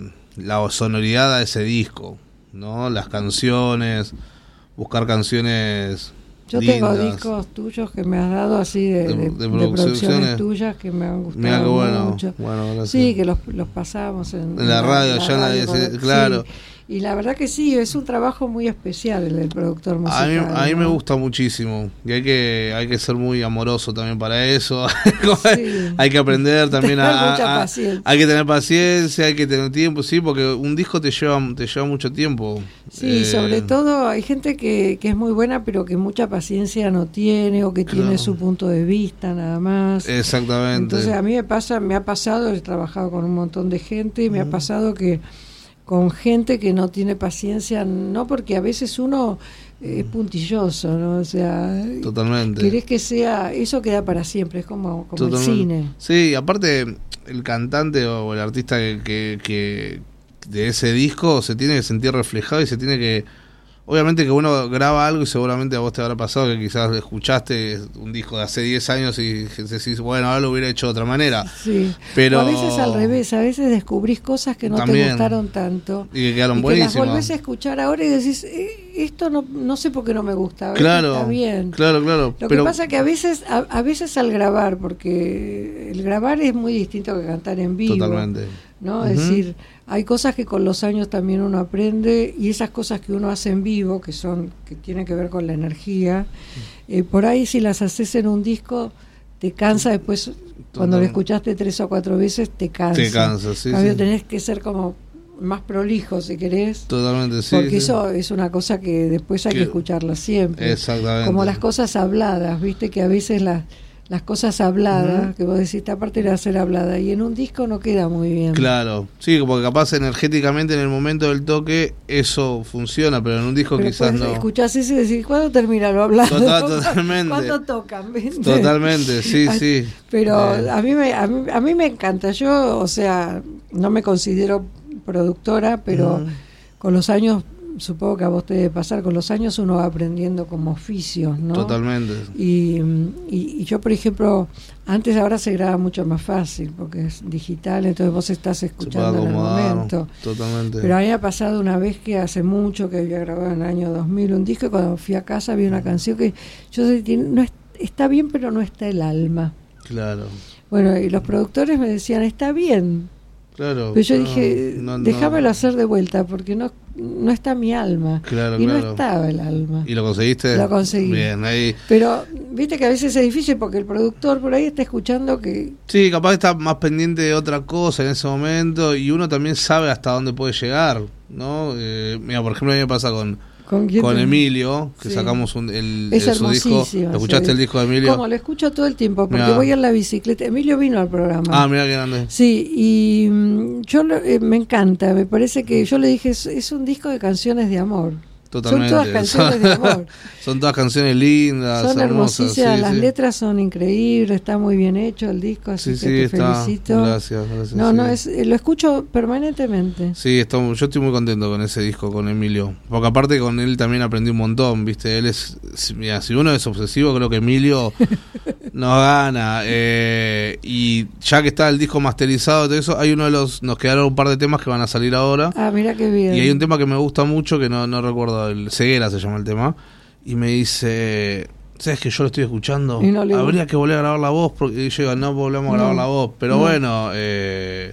la sonoridad a ese disco, ¿no? Las canciones, buscar canciones... Yo lindas. Tengo discos tuyos que me has dado así de, de, de, de producciones tuyas que me han gustado. Mirá que bueno, mucho. Bueno, gracias. Sí, que los, los pasamos en, en, en la radio, ya radio, ese, claro. Sí. Y la verdad que sí, es un trabajo muy especial el del productor musical. A mí, a mí ¿no? me gusta muchísimo y hay que hay que ser muy amoroso también para eso. Sí. Hay que aprender también a, mucha a, paciencia. Hay que tener paciencia, hay que tener tiempo, sí, porque un disco te lleva te lleva mucho tiempo. Sí, eh, sobre todo hay gente que, que es muy buena pero que mucha paciencia no tiene o que claro. tiene su punto de vista nada más. Exactamente. Entonces a mí me pasa, me ha pasado, he trabajado con un montón de gente y me mm. ha pasado que con gente que no tiene paciencia, no porque a veces uno es puntilloso, ¿no? O sea, totalmente. Querés que sea, eso queda para siempre, es como, como el cine. Sí, aparte el cantante o el artista que, que, que de ese disco se tiene que sentir reflejado y se tiene que... Obviamente que uno graba algo y seguramente a vos te habrá pasado que quizás escuchaste un disco de hace diez años y decís, bueno, ahora lo hubiera hecho de otra manera. Sí, pero o a veces al revés, a veces descubrís cosas que no también, te gustaron tanto. Y que quedaron y buenísimas. Que las volvés a escuchar ahora y decís, eh, esto no no sé por qué no me gusta. Claro, está bien. Claro, claro. Lo pero, que pasa que a veces, a, a veces al grabar, porque el grabar es muy distinto que cantar en vivo. Totalmente. ¿No? Uh-huh. Es decir, hay cosas que con los años también uno aprende y esas cosas que uno hace en vivo, que son que tienen que ver con la energía, eh, por ahí si las haces en un disco te cansa después. Total. Cuando lo escuchaste tres o cuatro veces te cansa. Te cansa, sí, Cambio, sí. Tenés que ser como más prolijo si querés. Totalmente, sí. Porque sí. eso es una cosa que después hay que, que escucharla siempre. Exactamente. Como las cosas habladas, viste que a veces las las cosas habladas, uh-huh. que vos decís, esta parte era ser hablada, y en un disco no queda muy bien. Claro, sí, porque capaz energéticamente en el momento del toque eso funciona, pero en un disco pero quizás no. Escuchás eso y decís, ¿cuándo termina lo hablado? Total, totalmente. ¿Cuándo tocan? ¿Viste? Totalmente, sí, sí. Pero eh. a mí me a mí, a mí me encanta. Yo, o sea, no me considero productora, pero uh-huh. con los años, supongo que a vos te debe pasar, con los años uno va aprendiendo como oficios, ¿no? Totalmente. Y, y, y yo, por ejemplo, antes ahora se graba mucho más fácil porque es digital, entonces vos estás escuchando en el momento. Totalmente. Pero a mí me ha pasado una vez que hace mucho, que había grabado en el año dos mil un disco, y cuando fui a casa vi una canción que yo sé, no es, está bien, pero no está el alma. Claro. Bueno, y los productores me decían, está bien. Claro, pero yo no, dije, no, déjamelo no. hacer de vuelta porque no no está mi alma. Claro, y claro. no estaba el alma. ¿Y lo conseguiste? Lo conseguí. Bien, ahí. Pero viste que a veces es difícil porque el productor por ahí está escuchando que... Sí, capaz está más pendiente de otra cosa en ese momento y uno también sabe hasta dónde puede llegar, ¿no? Eh, mira, por ejemplo, a mí me pasa con... Con, con Emilio, que sí. sacamos un, el, el, su disco. ¿Escuchaste el disco de Emilio? Como lo escucho todo el tiempo, porque mirá. Voy en la bicicleta. Emilio vino al programa. Ah, mira qué grande. Sí, y mm, yo lo, eh, me encanta. Me parece que yo le dije, es, es un disco de canciones de amor. Totalmente. Son todas canciones de amor. Son todas canciones lindas, son hermosas. Sí, las sí. letras son increíbles, está muy bien hecho el disco, así sí, que sí, te está. felicito. Gracias, gracias. No, sí. no, es, lo escucho permanentemente. Sí, estamos, yo estoy muy contento con ese disco, con Emilio. Porque aparte con él también aprendí un montón, ¿viste? Él es, mira, si uno es obsesivo, creo que Emilio nos gana. Eh, y ya que está el disco masterizado y todo eso, hay uno de los, nos quedaron un par de temas que van a salir ahora. Ah, mira qué bien. Y hay un tema que me gusta mucho, que no, no recuerdo, el Ceguera se llama el tema, y me dice, ¿sabes que yo lo estoy escuchando? No le... Habría que volver a grabar la voz, porque y yo digo, no volvemos a grabar no, la voz, pero no. bueno, eh,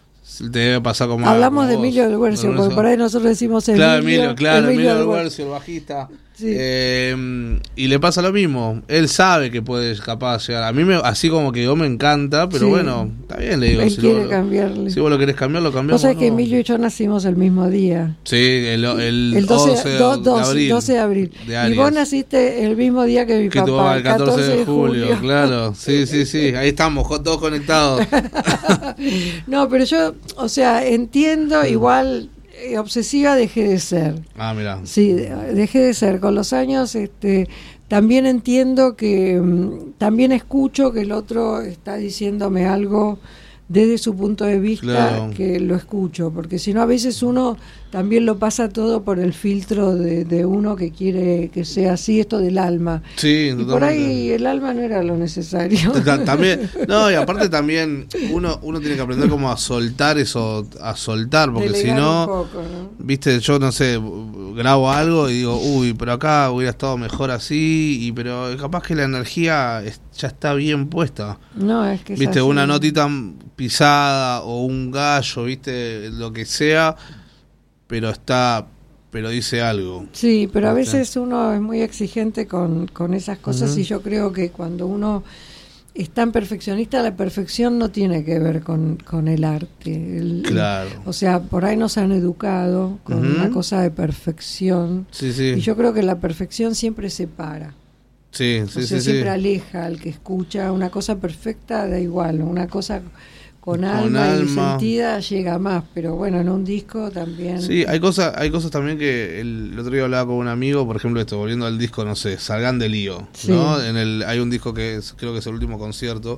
te debe pasar como... Hablamos como de vos, Emilio del Huercio, porque por ahí nosotros decimos Emilio. Claro, Emilio, claro, Emilio, Emilio del Huercio, el bajista. Sí. Eh, y le pasa lo mismo, él sabe que puede capaz llegar. A mí, me, así como que yo me encanta, pero sí. bueno, está bien, le digo. Él si quiere lo, cambiarle. Si vos lo querés cambiar, lo cambiamos. Vos sabés no. que Emilio y yo nacimos el mismo día. Sí, el, el, el doce, doce, do, doce, de abril. doce de abril. De y vos naciste el mismo día que mi que papá, el catorce, catorce de julio, julio. Claro, sí, sí, sí, ahí estamos, todos conectados. No, pero yo, o sea, entiendo, igual eh, obsesiva dejé de ser. Ah, mirá. Sí, dejé de ser. Con los años este, también entiendo que, también escucho que el otro está diciéndome algo desde su punto de vista, claro, que lo escucho, porque si no a veces uno también lo pasa todo por el filtro de, de uno que quiere que sea así, esto del alma. Sí, y por ahí el alma no era lo necesario. También, no, y aparte también uno uno tiene que aprender como a soltar eso, a soltar, porque si no, poco, ¿no? Viste, yo no sé, grabo algo y digo, uy, pero acá hubiera estado mejor así, y pero capaz que la energía es, ya está bien puesta. No, es que es viste, así. Una notita pisada o un gallo, viste, lo que sea, pero está, pero dice algo. Sí, pero a veces uno es muy exigente con, con esas cosas, uh-huh. y yo creo que cuando uno es tan perfeccionista, la perfección no tiene que ver con, con el arte. El, claro. El, o sea, por ahí nos han educado con uh-huh. una cosa de perfección. Sí, sí. Y yo creo que la perfección siempre separa. Sí, sí, o sea, sí, siempre sí. aleja al que escucha. Una cosa perfecta da igual, una cosa con, con alma, alma y sentida llega más, pero bueno, en un disco también. Sí, hay cosas, hay cosas también que el, el otro día hablaba con un amigo, por ejemplo, esto, volviendo al disco, no sé, Salgan de Lío, sí. ¿no? En el, hay un disco que es, creo que es el último concierto,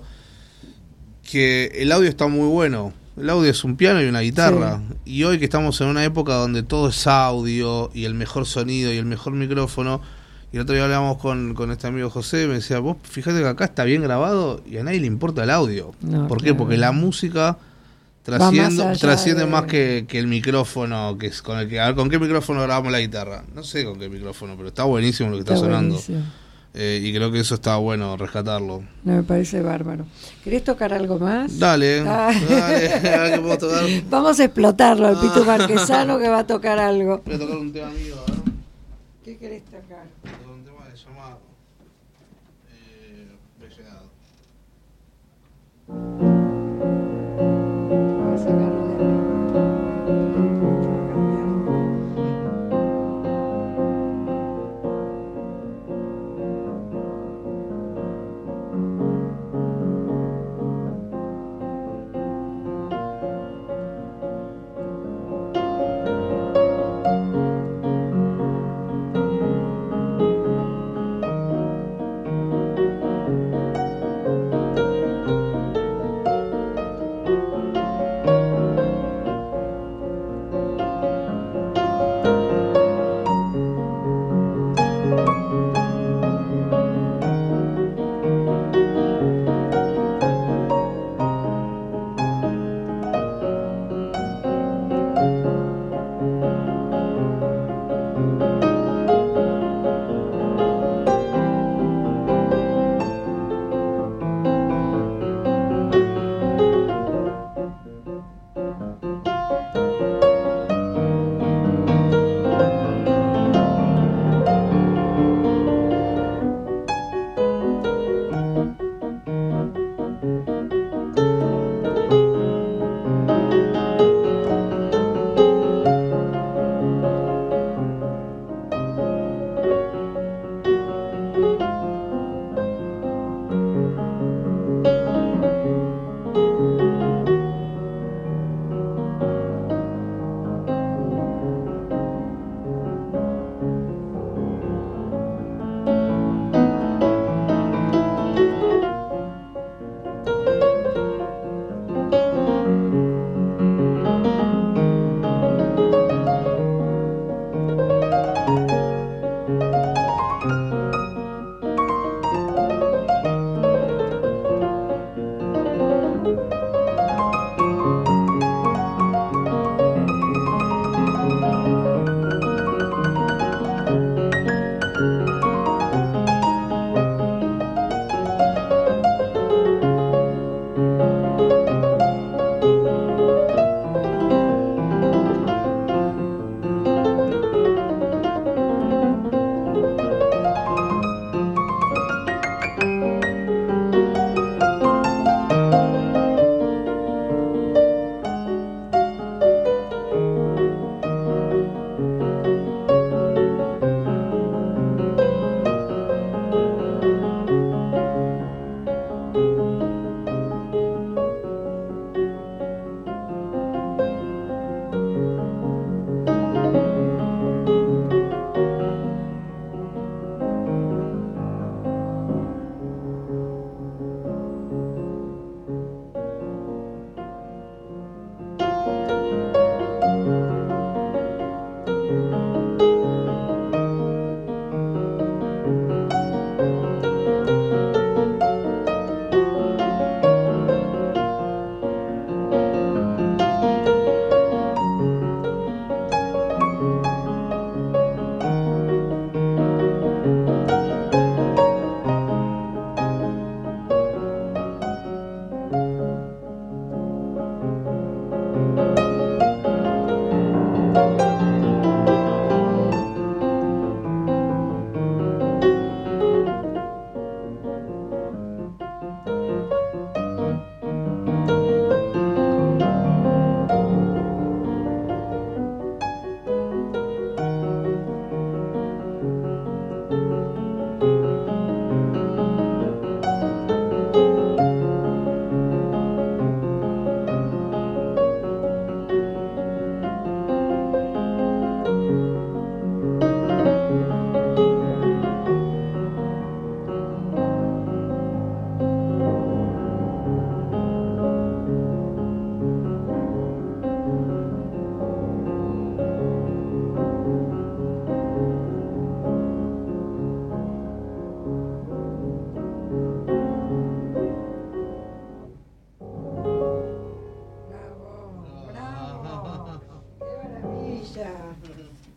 que el audio está muy bueno. El audio es un piano y una guitarra. Sí. Y hoy que estamos en una época donde todo es audio y el mejor sonido y el mejor micrófono. Y el otro día hablábamos con, con este amigo José y me decía, vos fíjate que acá está bien grabado y a nadie le importa el audio. No, ¿por qué? Claro. Porque la música trasciende más, trasciende de... más que, que el micrófono, que es con el que, a ver, ¿con qué micrófono grabamos la guitarra? No sé con qué micrófono, pero está buenísimo lo que está, está sonando. Eh, y creo que eso está bueno, rescatarlo. No, me parece bárbaro. ¿Querés tocar algo más? Dale, ah. dale, a ver qué puedo tocar. Vamos a explotarlo, el ah. Pitu Marquesano que va a tocar algo. Voy a tocar un tema mío, ¿no? ¿Qué querés tocar? Un tema que se llama eh, Belledad. Vamos a sacarlo de acá.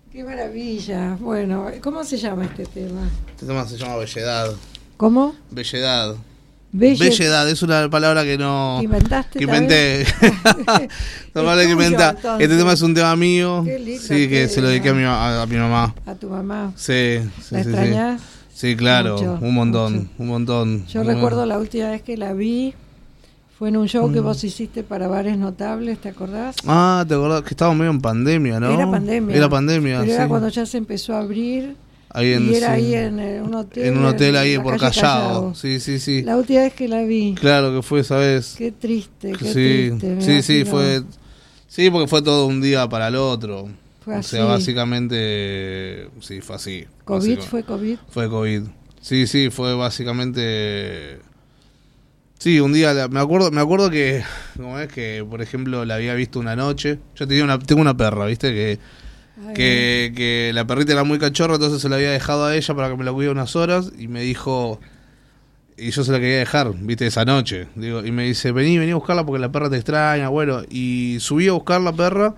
Qué maravilla. Bueno, ¿cómo se llama este tema? Este tema se llama Belledad. ¿Cómo? Belledad. Belle... Belledad, es una palabra que no... ¿Que inventaste? Que inventé. Palabra que inventa. Este tema es un tema mío. Qué lindo. Sí, que se lo dediqué a mi, a, a mi mamá. ¿A tu mamá? Sí. sí ¿La sí, extrañás? Sí, sí claro. Mucho, un montón, mucho. un montón. Yo un recuerdo montón. la última vez que la vi, fue en un show que vos hiciste para Bares Notables, ¿te acordás? Ah, te acordás que estábamos medio en pandemia, ¿no? Era pandemia. Era pandemia, Pero sí. era cuando ya se empezó a abrir. Ahí en, y era sí. ahí en eh, un hotel. En un hotel ahí en por calle Callao. Callao. Sí, sí, sí. La última vez que la vi. Claro que fue esa vez. Qué triste, qué sí, triste. me sí, sí, imagino. fue. Sí, porque fue todo un día para el otro. Fue o así. sea, básicamente. Sí, fue así. ¿COVID básico. fue COVID? Fue COVID. Sí, sí, fue básicamente. Sí, un día. Me acuerdo me acuerdo que. Como es que, por ejemplo, la había visto una noche. Yo tenía una, tengo una perra, ¿viste? Que. Ay, Que, que la perrita era muy cachorra, entonces se la había dejado a ella para que me la cuide unas horas y me dijo, y yo se la quería dejar, viste, esa noche, digo, y me dice, vení, vení a buscarla porque la perra te extraña, bueno, y subí a buscar la perra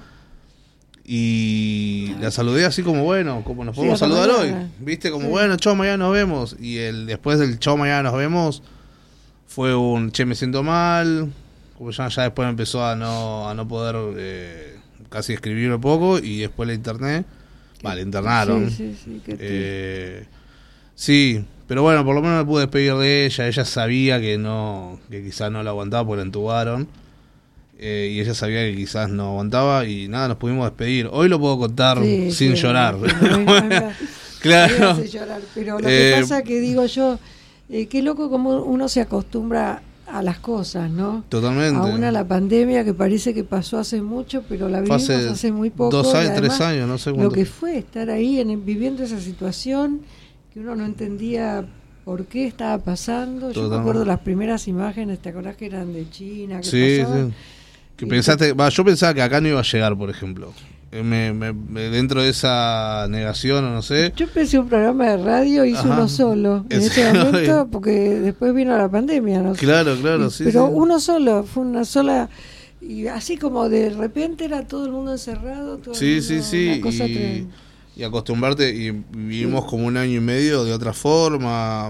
y la saludé así como, bueno, como nos podemos Sí, hasta saludar hoy, mañana. viste, como, Sí. bueno, chao, mañana nos vemos, y el después del chao, mañana nos vemos, fue un, che, me siento mal, como ya, ya después empezó a no, a no poder... Eh, casi escribí un poco y después la interné. Vale, internaron. Sí, sí, sí, qué triste. Eh, sí, pero bueno, por lo menos me pude despedir de ella. Ella sabía que no, que quizás no la aguantaba porque la entubaron. Eh, y ella sabía que quizás no aguantaba y nada, nos pudimos despedir. Hoy lo puedo contar Sí, sin sí, llorar. no, no, no, no, Claro. me hace llorar, pero lo Eh, que pasa que digo yo, eh, qué loco como uno se acostumbra a las cosas, ¿no? Totalmente. Aún a la pandemia que parece que pasó hace mucho, pero la Fue vivimos hace hace, muy poco. Dos y años, además, tres años, no sé lo cuánto. que fue estar ahí en, viviendo esa situación que uno no entendía por qué estaba pasando. Yo Totalmente. me acuerdo las primeras imágenes, ¿te acordás que eran de China? Que Sí, pasaban? sí. Que Y- pensaste, va, yo pensaba que acá no iba a llegar, por ejemplo. Eh, Me, me- me- dentro de esa negación, o no sé. Yo empecé un programa de radio, hice Ajá. uno solo en ¿En ese serio? momento, porque después vino la pandemia, ¿no? Claro, claro, Y- sí. pero sí. uno solo, fue una sola, y así como de repente era todo el mundo encerrado, todo el Sí, mundo, sí, sí. una cosa Y, tre- y acostumbrarte, y vivimos como un año y medio de otra forma.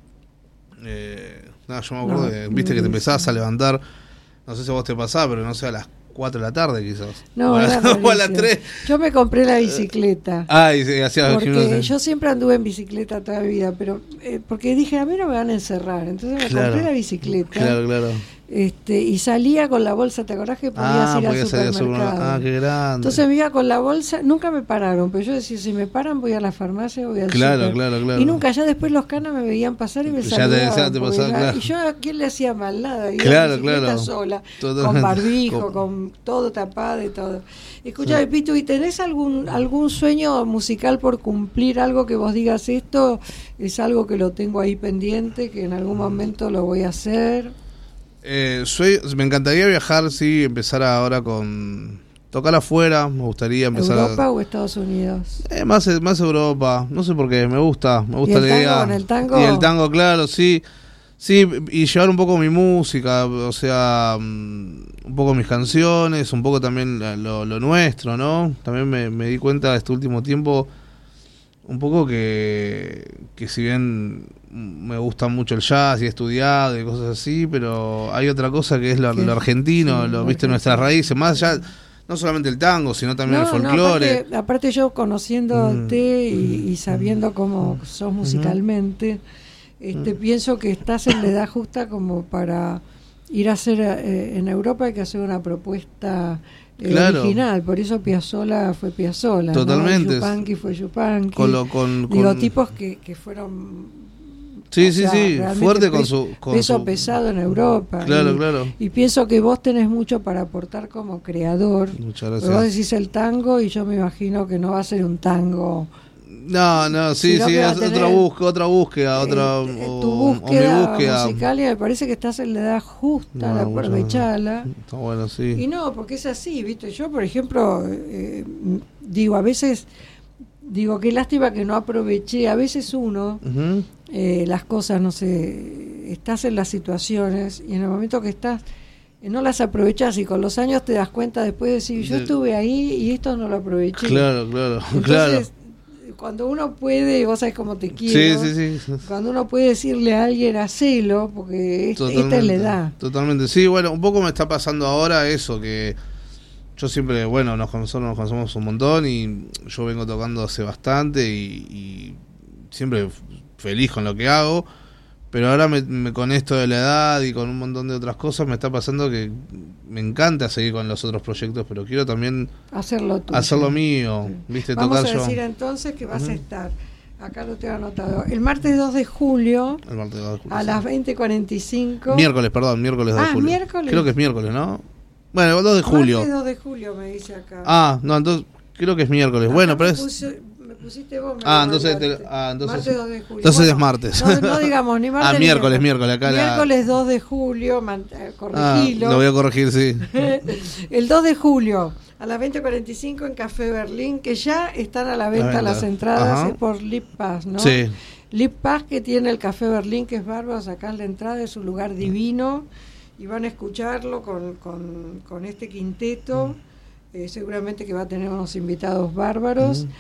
Eh, nada, yo me acuerdo No, que, viste, que te no, empezabas no. a levantar, no sé si a vos te pasaba, pero no sé, a las cuatro de la tarde quizás. No, o a, era las- o a las rarísimo. tres. Yo me compré la bicicleta. Ah, y se hacía Porque gimnasia. yo siempre anduve en bicicleta toda mi vida, pero eh, porque dije, a mí no me van a encerrar. Entonces me Claro. compré la bicicleta. Claro, claro. Este, y salía con la bolsa, ¿te acordás que podías Ah, ir al podía salir al supermercado? supermercado. Ah, qué grande. Entonces me iba con la bolsa, nunca me pararon, pero yo decía, si me paran voy a la farmacia, voy al Claro, súper. claro, claro. Y nunca, ya después los canas me veían pasar y me Ya te saludaban. decía, te porque pasaba, era- claro. Y yo a quién le hacía mal nada, iba Claro, en bicicleta claro. sola, Totalmente. con barbijo, Con- con todo tapado y todo. Escuchame, Pitu, ¿y tenés algún algún sueño musical por cumplir? Algo que vos digas, esto es algo que lo tengo ahí pendiente, que en algún momento lo voy a hacer. Eh, soy, me encantaría viajar, sí, empezar ahora con... Tocar afuera, me gustaría empezar ¿Europa a... o Estados Unidos? Eh, más, más Europa, no sé por qué, me gusta, me gusta el la tango, idea. con el tango? Y el tango, claro, sí. Sí, y llevar un poco mi música, o sea, mm, un poco mis canciones, un poco también lo, lo nuestro, ¿no? También me, me di cuenta este último tiempo, un poco que, que si bien me gusta mucho el jazz y he estudiado y cosas así, pero hay otra cosa que es lo, ¿Qué? lo argentino, Sí, lo, lo viste, argentino. nuestras raíces, más allá, no solamente el tango, sino también el No, no, folclore. aparte, aparte yo conociéndote Mm. y, y sabiendo cómo sos musicalmente, este, Mm. pienso que estás en la edad justa como para ir a hacer eh, en Europa hay que hacer una propuesta eh, Claro. original, por eso Piazzolla fue Piazzolla, Totalmente. ¿no? Yupanqui fue Yupanqui. Con lo- con- Digo, con- tipos que, que fueron Sí, o sí, sea, sí, realmente fuerte con pes- su... Con peso su- pesado en Europa. Claro, y, claro. y pienso que vos tenés mucho para aportar como creador. Muchas Porque vos gracias. decís el tango y yo me imagino que no va a ser un tango. No, no, sí, Sino sí, que va a es tener, otra búsqueda, otra búsqueda, otra... eh, o, tu o búsqueda, mi búsqueda. musical y me parece que estás en la edad justa, No, la muchas aprovechala. Está bueno, Y sí. no, porque es así, ¿viste? Yo, por ejemplo, eh, digo, a veces, digo, qué lástima que no aproveché. A veces uno, Ujú. eh, las cosas, no sé, estás en las situaciones y en el momento que estás, no las aprovechás, y con los años te das cuenta después de decir, yo estuve ahí y esto no lo aproveché. Claro, claro, Entonces, claro. Cuando uno puede, vos sabés cómo te quiero, sí, sí, sí. Cuando uno puede decirle a alguien, hacelo, porque es, esta es la edad. Totalmente, sí, bueno, un poco me está pasando ahora eso, que yo siempre, bueno, nos conocemos, nos conocemos un montón y yo vengo tocando hace bastante y, y siempre feliz con lo que hago, pero ahora me, me, con esto de la edad y con un montón de otras cosas me está pasando que me encanta seguir con los otros proyectos, pero quiero también hacerlo tuyo. Hacer lo mío, sí. ¿Viste? Vamos Tocar a decir yo. entonces que vas uh-huh. a estar, acá lo tengo anotado, el martes dos de julio, el martes dos de julio a sí. las veinte cuarenta y cinco. Miércoles, perdón, miércoles dos ah, de julio. Miércoles. Creo que es miércoles, ¿no? Bueno, dos de julio. Martes dos de julio me dice acá. Ah, no, entonces creo que es miércoles. Acá bueno, pero es... Puse, pusiste vos, ah, entonces, te, ah, entonces, martes dos de julio. Entonces bueno, es martes. No, no digamos ni martes. Ah, miércoles, miércoles. Acá miércoles la... dos de julio, man, eh, corregilo. Ah, lo voy a corregir, sí. El dos de julio, a las veinte cuarenta y cinco en Café Berlín, que ya están a la venta, la venta. las entradas, es por Lip Pass, ¿no? Sí. Lip Pass, que tiene el Café Berlín, que es bárbaro, sacar la entrada, es un lugar divino, y van a escucharlo con, con, con este quinteto, mm. eh, seguramente que va a tener unos invitados bárbaros. Mm.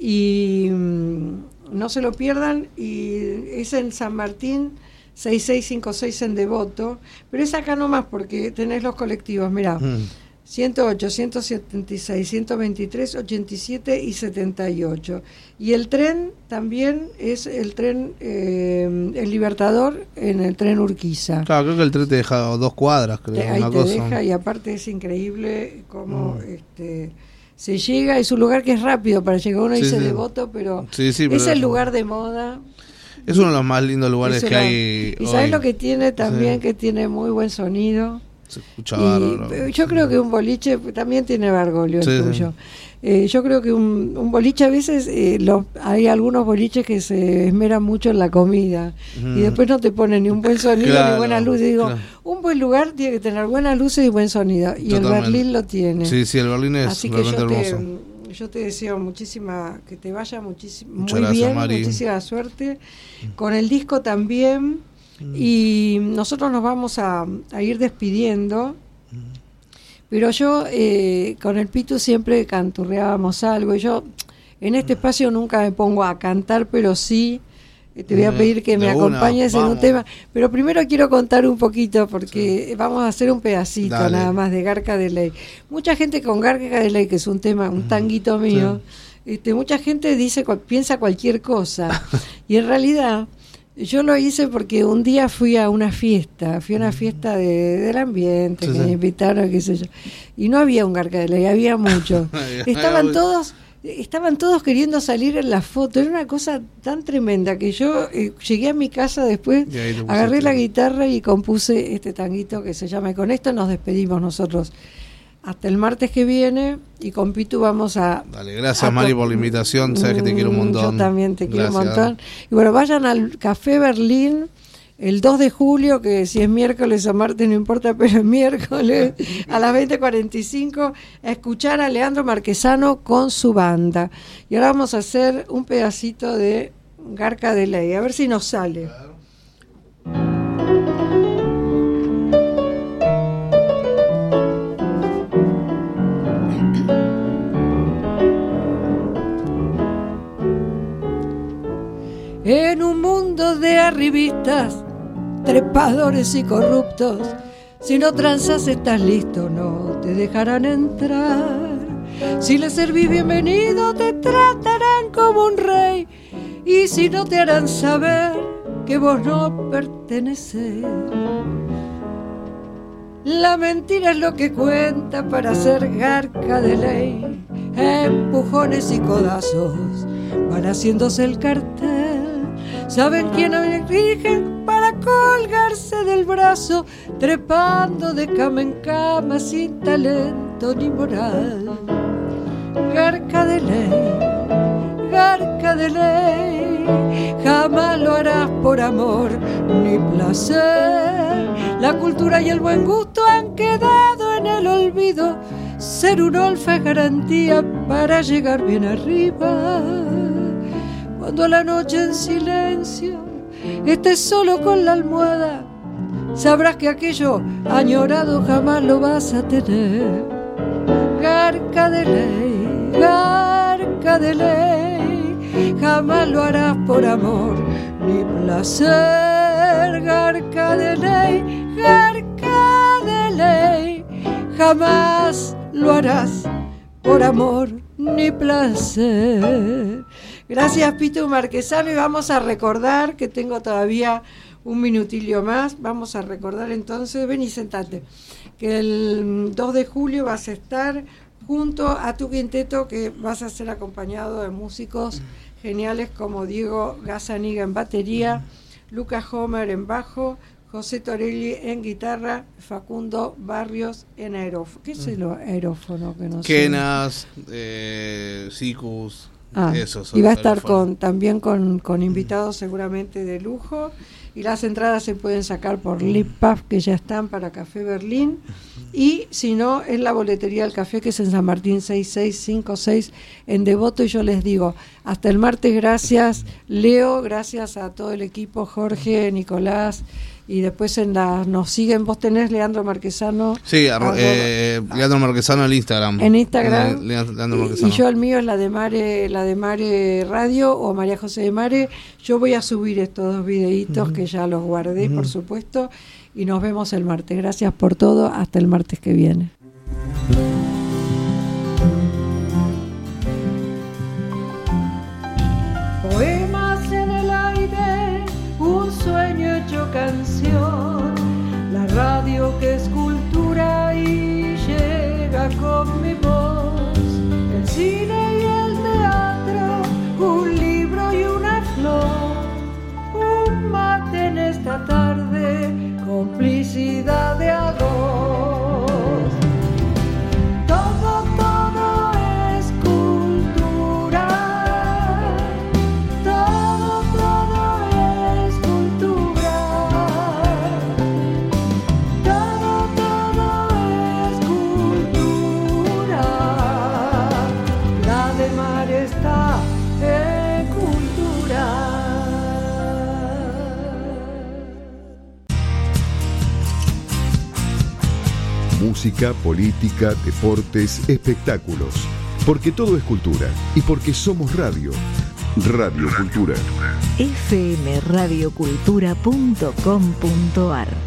Y mmm, no se lo pierdan, y es en San Martín seis seis cinco seis en Devoto, pero es acá nomás porque tenés los colectivos, mirá, mm. ciento ocho, ciento setenta y seis, ciento veintitrés, ochenta y siete y setenta y ocho, y el tren también es el tren eh, el Libertador, en el tren Urquiza. Claro, creo que el tren te deja dos cuadras, creo. Te, ahí una te cosa. deja, y aparte es increíble cómo mm. este se llega, es un lugar que es rápido para llegar, uno sí, dice sí. Devoto, pero, sí, sí, pero es el lugar de moda. Es uno de los más lindos lugares que hay. Y sabes lo que tiene también, sí. que tiene muy buen sonido. Se escucha bárbaro. Yo creo que un boliche también tiene Bergoglio, sí, el tuyo. Sí. Eh, yo creo que un, un boliche a veces, eh, los, hay algunos boliches que se esmeran mucho en la comida mm. y después no te ponen ni un buen sonido claro, ni buenas luces. Digo, claro. un buen lugar tiene que tener buenas luces y buen sonido, y Totalmente. el Berlín lo tiene. Sí, sí, el Berlín es Así realmente que yo hermoso. Te, yo te deseo muchísima, que te vaya muchísimo, muy gracias, bien, Mari. muchísima suerte. Con el disco también, mm. y nosotros nos vamos a, a ir despidiendo. Pero yo eh, con el Pitu siempre canturreábamos algo, y yo en este espacio nunca me pongo a cantar, pero sí eh, te voy a pedir que me acompañes una, en un tema. Pero primero quiero contar un poquito, porque sí. vamos a hacer un pedacito Dale. nada más de Garca de Ley. Mucha gente con Garca de Ley, que es un tema, un tanguito mío, sí. este, mucha gente dice, piensa cualquier cosa, y en realidad... Yo lo hice porque un día fui a una fiesta, fui a una fiesta de, del ambiente, sí, que sí. me invitaron, qué sé yo, y no había un Garca de Ley, había mucho. Estaban todos, estaban todos queriendo salir en la foto, era una cosa tan tremenda que yo eh, llegué a mi casa después, agarré la guitarra y compuse este tanguito que se llama, y con esto nos despedimos nosotros. Hasta el martes que viene, y con Pitu vamos a... Dale, gracias a Mari por la invitación, sabes que te quiero un montón. Yo también te quiero gracias. un montón. Y bueno, vayan al Café Berlín el dos de julio, que si es miércoles o martes no importa, pero es miércoles, a las veinte cuarenta y cinco, a escuchar a Leandro Marquesano con su banda. Y ahora vamos a hacer un pedacito de Garca de Ley, a ver si nos sale. Claro. En un mundo de arribistas, trepadores y corruptos, si no transas estás listo, no te dejarán entrar. Si les servís bienvenido, te tratarán como un rey, y si no te harán saber que vos no pertenecés. La mentira es lo que cuenta para ser Garca de Ley. Empujones y codazos van haciéndose el cartel. Saben quién eligen para colgarse del brazo, trepando de cama en cama sin talento ni moral. Garca de Ley, Garca de Ley, jamás lo harás por amor ni placer. La cultura y el buen gusto han quedado en el olvido. Ser un olfa es garantía para llegar bien arriba. Cuando a la noche en silencio estés solo con la almohada, sabrás que aquello añorado jamás lo vas a tener. Garca de ley, garca de ley, jamás lo harás por amor ni placer. Garca de ley, garca de ley, jamás lo harás por amor ni placer. Gracias, Pitu Marquesano, y vamos a recordar que tengo todavía un minutillo más. Vamos a recordar entonces, ven y sentate, que el dos de julio vas a estar junto a tu quinteto, que vas a ser acompañado de músicos geniales como Diego Gazzaniga en batería, Lucas Homer en bajo, José Torelli en guitarra, Facundo Barrios en aerófono. ¿Qué es el aerófono? Que no Kenas, eh, Sicus, ah, esos. Y va a estar con, también con, con invitados seguramente de lujo. Y las entradas se pueden sacar por Lipaf, que ya están para Café Berlín. Y si no, en la boletería del café, que es en San Martín seis seis cinco seis en Devoto. Y yo les digo, hasta el martes, gracias Leo, gracias a todo el equipo, Jorge, Nicolás. Y después en la, nos siguen, vos tenés Leandro Marquesano. Sí, arro, eh, Leandro Marquesano en Instagram. En Instagram. Le, Leandro Marquesano. Y, y yo el mío es la de Mare, la de Mare Radio o María José de Mare. Yo voy a subir estos dos videitos uh-huh. que ya los guardé, uh-huh. por supuesto. Y nos vemos el martes. Gracias por todo. Hasta el martes que viene. Poemas en el aire, un sueño hecho canción, la radio que es cultura y llega con mi voz, el cine y el teatro, un libro y una flor, un mate en esta tarde, complicidad de a dos. Todo, todo es cultura, todo, todo es cultura, todo, todo es cultura. La de mar está en cultura. Música, política, deportes, espectáculos. Porque todo es cultura y porque somos radio. Radio Cultura. f m radio cultura punto com punto a r